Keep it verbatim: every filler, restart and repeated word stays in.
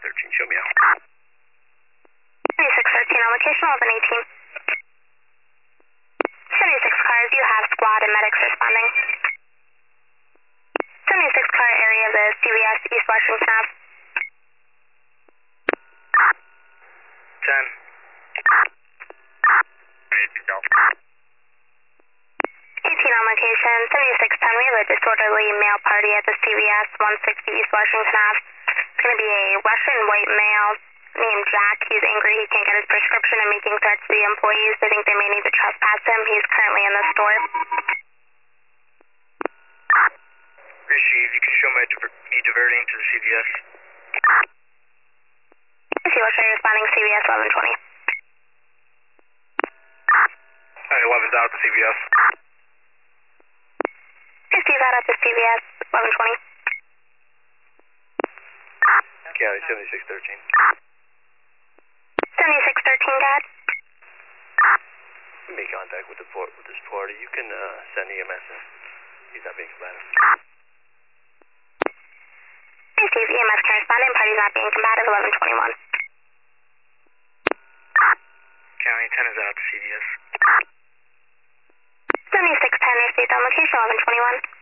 thirteen, show me out. seventy-six thirteen on location, eleven eighteen. seventy-six cars, you have squad and medics responding. seventy-six car area of the C V S East Washington Ave. ten. Ready to go. eighteen on location, seventy-six ten, we have a disorderly male party at the C V S one sixty East Washington Ave. It's going to be a Russian white male named Jack. He's angry he can't get his prescription and making threats to the employees. They think they may need to trespass him. He's currently in the store. Receive, you can show me, diver me diverting to the C V S. If you will show you responding C V S eleven twenty. Alright, eleven's out at the C V S. Receive that at the C V S eleven twenty. County seventy-six thirteen. seventy-six thirteen, Dad. Make contact with the port with this party. You can uh, send E M S in. He's not being combative. Receive E M S can respond and party's not being combative eleven twenty-one. County ten is out at the C V S. seventy-six ten received on location eleven twenty-one.